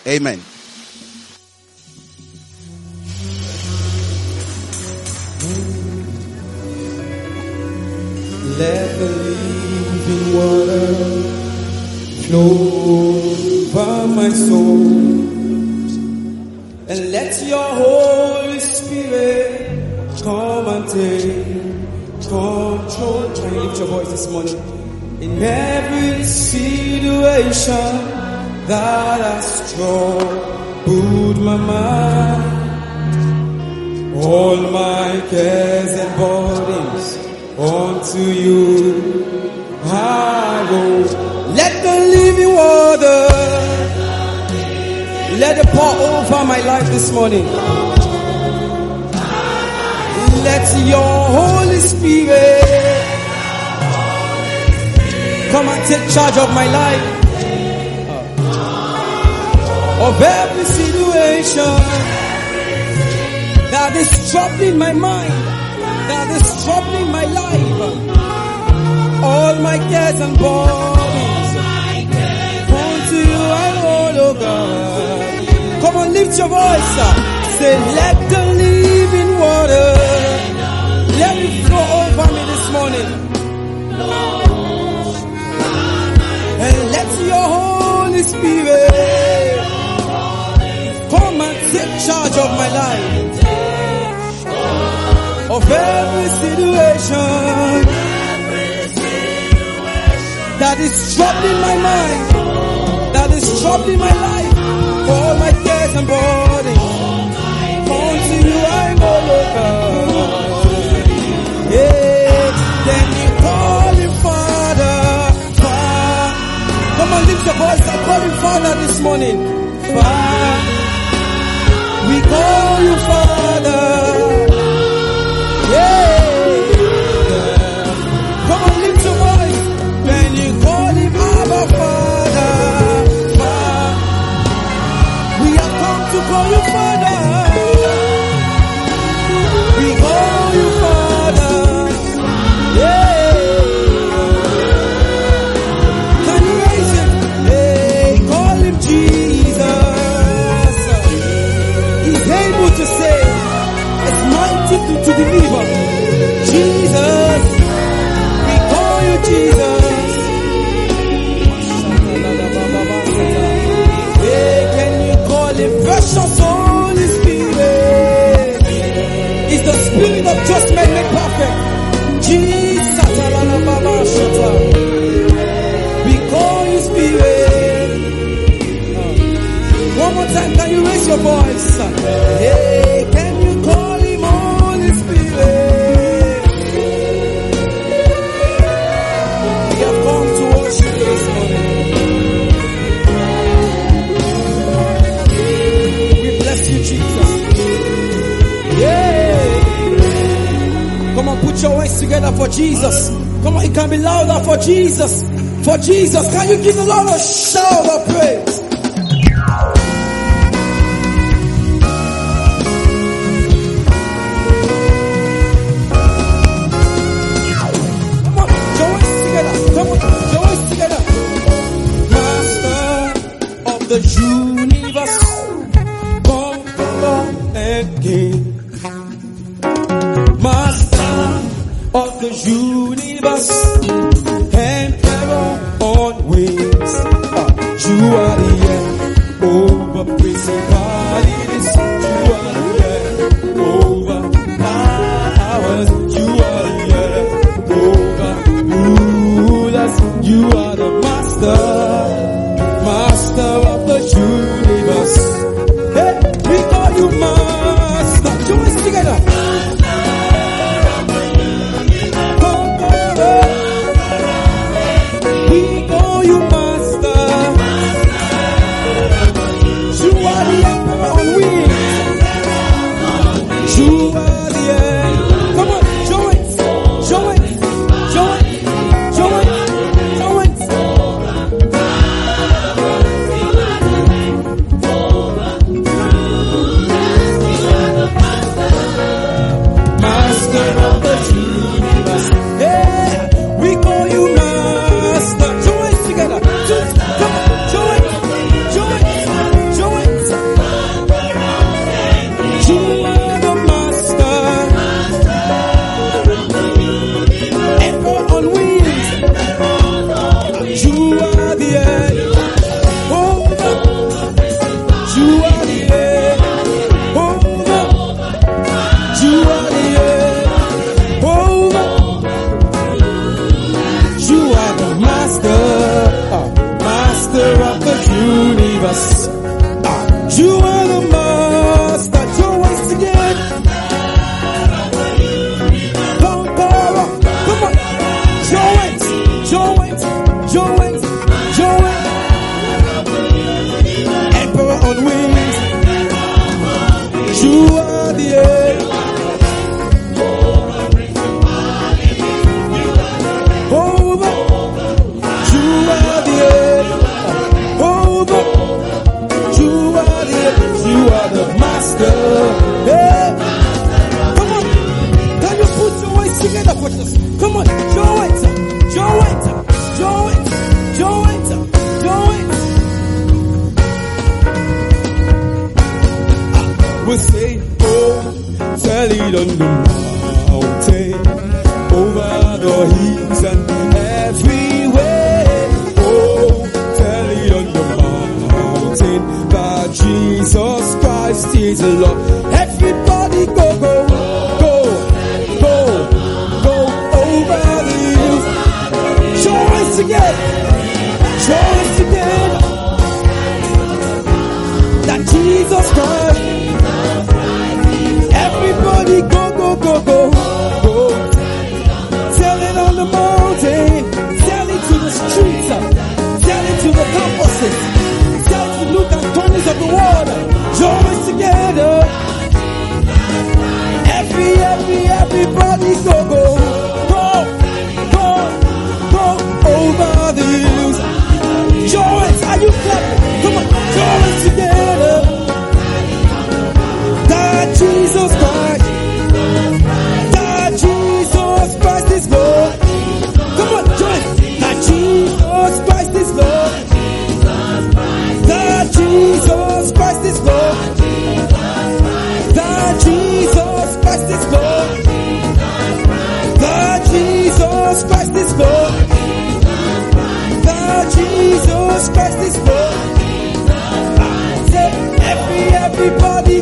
Amen. Let the living water flow over my soul, and let your Holy Spirit come and take control. Can you lift your voice this morning? In every situation that has troubled my mind, all my cares and burdens unto you I go. Let the living water, let it pour over my life this morning. Let your Holy Spirit come and take charge of my life, of every situation that is troubling my mind, that is troubling my life. All my cares and burdens unto you I hold, oh God. Come on, lift your voice. Say, let the living water, let it flow over me this morning. And let your Holy Spirit come and take charge of my life, of every situation that is troubling my mind, that is troubling my life. All my cares and burdens unto you I go, Lord God. Yeah, then you call him Father, Father. Come on, lift your voice and call him Father this morning. Father, we call you Father. Yeah. Come on, lift your voice. Then you call him Abba Father. Father. We have come to call you Father. We call you Father. Yeah. Can you raise it? Hey, call him Jesus. He's able to save. It's mighty to deliver. Jesus, we call you Jesus. Hey, can you call him precious Holy Spirit? It's the Spirit of just men made perfect. Jesus, we call you Spirit. One more time, can you raise your voice? Hey, can you call him Holy Spirit? We have come to worship you this morning. We bless you, Jesus. Yeah. Come on, put your hands together for Jesus. Come on, it can be louder for Jesus. For Jesus, can you give the Lord a shout of praise? The universe, conqueror and king. Master of the universe, emperor on wings. You are the end over principalities. You are the end over powers. You are the end over rulers. You are the master. Master of the universe. Hey, we call you Master. Join us together. Conqueror. We call you Master. You are the emperor on wings. You are the end. Come on, join. Join. Join. Join. Join. Join. You are the end. Over. You are the end. Over. You are the end. You are the master. Hey. Come on. Can you put your voice together for us? Come on. Show it. Show it. Show it. Show it. Show it. We'll say, oh, tell it on the mountain, over the hills and everywhere. Oh, tell it on the mountain that Jesus Christ is the Lord. Everybody go, go, go, go, go over the hills. Show us together. Show us together that Jesus Christ. Everybody go, go, go, go, go. Tell it on the mountain. Tell it to the streets. Tell it to the campuses. Tell it to the nook and corners of the world. Join us together. Everybody go, go, go, go, go over the hills. Join us. Are you clapping? Come on, join us together. That Jesus Christ. That Jesus Christ is Lord. Come on, join. That Jesus Christ is Lord. That Jesus Christ is Lord. That Jesus Christ is Lord. That Jesus Christ is Lord. That Jesus Christ is Lord. Say everybody